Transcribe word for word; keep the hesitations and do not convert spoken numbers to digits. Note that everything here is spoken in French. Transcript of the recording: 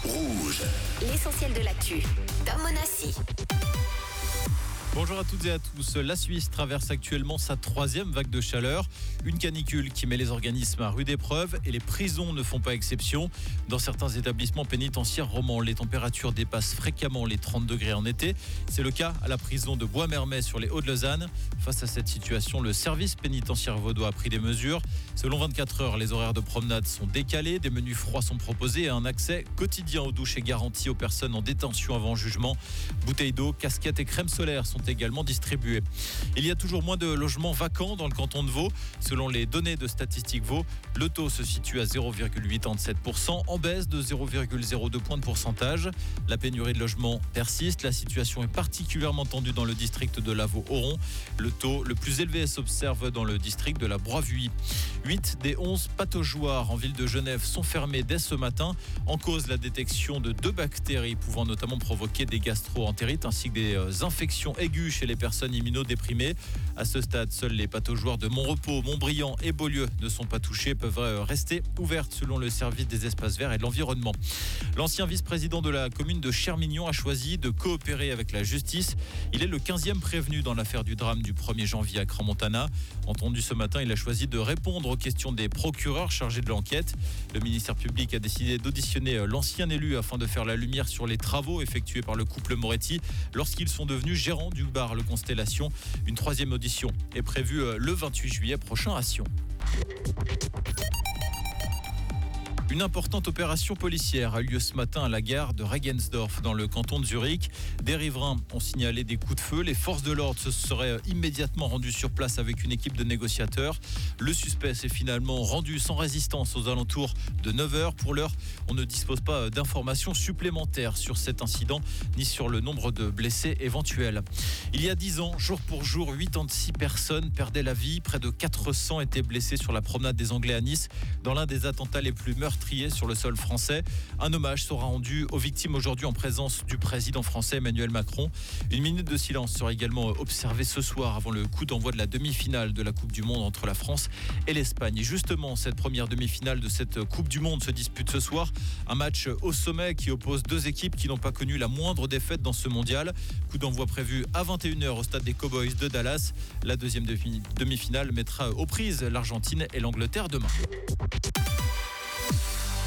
Rouge. L'essentiel de l'actu. Tom Monassi. Bonjour à toutes et à tous. La Suisse traverse actuellement sa troisième vague de chaleur. Une canicule qui met les organismes à rude épreuve et les prisons ne font pas exception. Dans certains établissements pénitentiaires romans, les températures dépassent fréquemment les trente degrés en été. C'est le cas à la prison de Bois-Mermet sur les Hauts-de-Lausanne. Face à cette situation, le service pénitentiaire vaudois a pris des mesures. Selon vingt-quatre heures, les horaires de promenade sont décalés, des menus froids sont proposés et un accès quotidien aux douches est garanti aux personnes en détention avant jugement. Bouteilles d'eau, casquettes et crème solaire sont également distribuées. Il y a toujours moins de logements vacants dans le canton de Vaud. Selon les données de Statistique Vaud, le taux se situe à zéro virgule quatre-vingt-dix-sept pour cent, en baisse de zéro virgule zéro deux points de pourcentage. La pénurie de logements persiste. La situation est particulièrement tendue dans le district de la Vaud-Oron. Le taux le plus élevé s'observe dans le district de la Broye-Vuilly. huit des onze pataugeoires en ville de Genève sont fermés dès ce matin. En cause, la détection de deux bactéries pouvant notamment provoquer des gastro-entérites ainsi que des infections aiguës chez les personnes immunodéprimées. À ce stade, seuls les pataugeoires de Montrepos, Montbriand et Beaulieu ne sont pas touchés, peuvent rester ouvertes selon le service des espaces verts et de l'environnement. L'ancien vice-président de la commune de Chermignon a choisi de coopérer avec la justice. Il est le quinzième prévenu dans l'affaire du drame du premier janvier à Crans-Montana. Entendu ce matin, il a choisi de répondre aux questions des procureurs chargés de l'enquête. Le ministère public a décidé d'auditionner l'ancien élu afin de faire la lumière sur les travaux effectués par le couple Moretti lorsqu'ils sont devenus gérants du bar Le Constellation. Une troisième audition est prévue le vingt-huit juillet prochain à Sion. Une importante opération policière a eu lieu ce matin à la gare de Regensdorf dans le canton de Zurich. Des riverains ont signalé des coups de feu. Les forces de l'ordre se seraient immédiatement rendues sur place avec une équipe de négociateurs. Le suspect s'est finalement rendu sans résistance aux alentours de neuf heures. Pour l'heure, on ne dispose pas d'informations supplémentaires sur cet incident ni sur le nombre de blessés éventuels. Il y a dix ans, jour pour jour, quatre-vingt-six personnes perdaient la vie. Près de quatre cents étaient blessés sur la promenade des Anglais à Nice dans l'un des attentats les plus meurtriers sur le sol français. Un hommage sera rendu aux victimes aujourd'hui en présence du président français Emmanuel Macron. Une minute de silence sera également observée ce soir avant le coup d'envoi de la demi-finale de la Coupe du Monde entre la France et l'Espagne. Et justement, cette première demi-finale de cette Coupe du Monde se dispute ce soir. Un match au sommet qui oppose deux équipes qui n'ont pas connu la moindre défaite dans ce mondial. Coup d'envoi prévu à vingt et une heures au stade des Cowboys de Dallas. La deuxième demi-finale mettra aux prises l'Argentine et l'Angleterre demain.